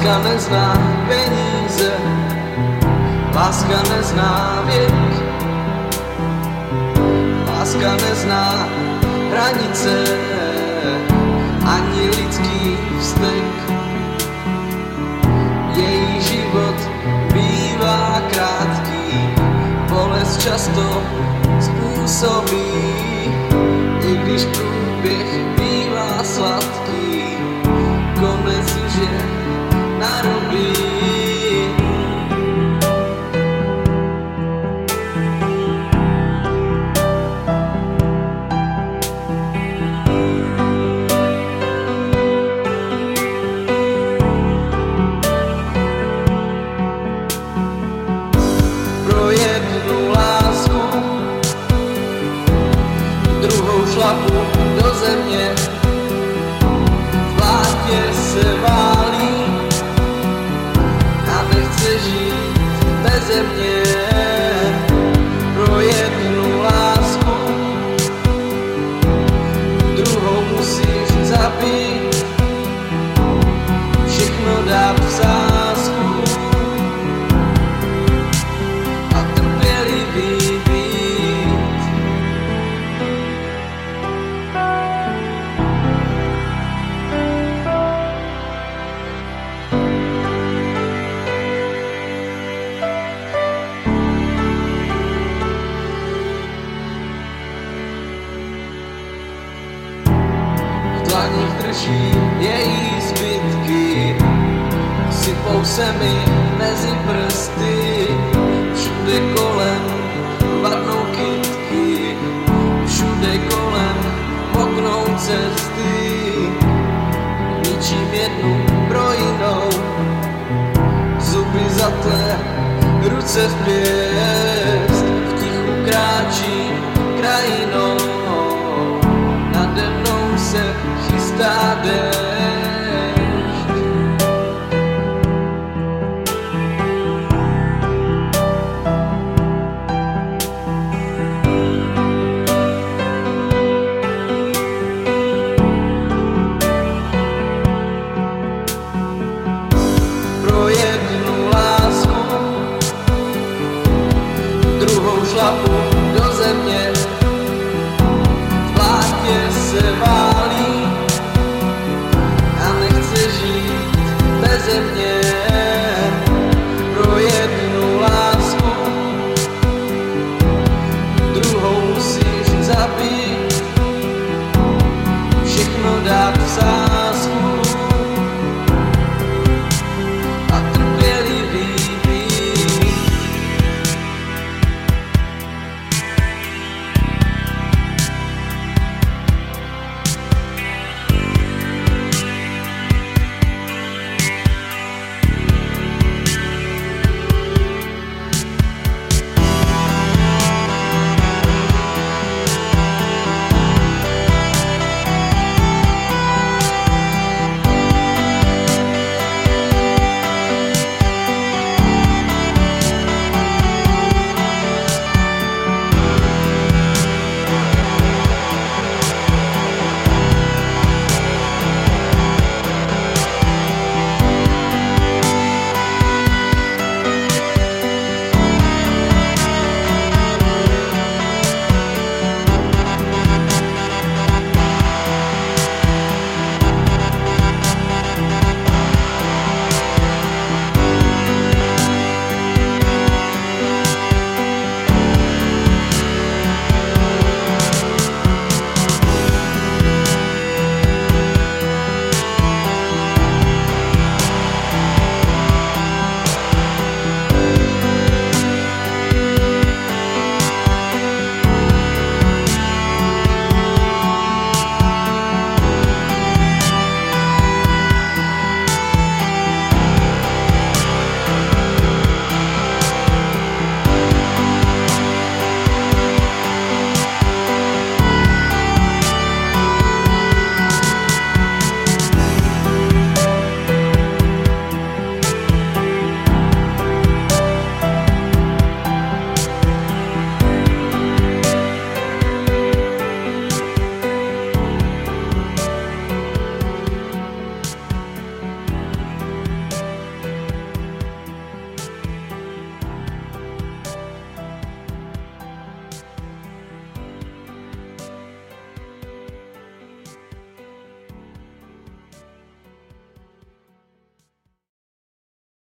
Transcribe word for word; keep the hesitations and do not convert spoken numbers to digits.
Láska nezná peníze, láska nezná věk, láska nezná hranice, ani lidský vztek. Její život bývá krátký, bolest často způsobí, i když průběh bývá sladký, konec už je narudý. Pro jednu lásku druhou šlapu do země, v blátě se válí a nechce žít beze mě. Pro jednu lásku druhou musíš zabít, všechno dát v sázku a trpělivý být. V dlaních drží její zbytky, sypou se mi mezi prsty, všude kolem vadnou kytky, všude kolem moknou cesty, ničím jednu pro jinou, zuby zatlé, ruce vpět.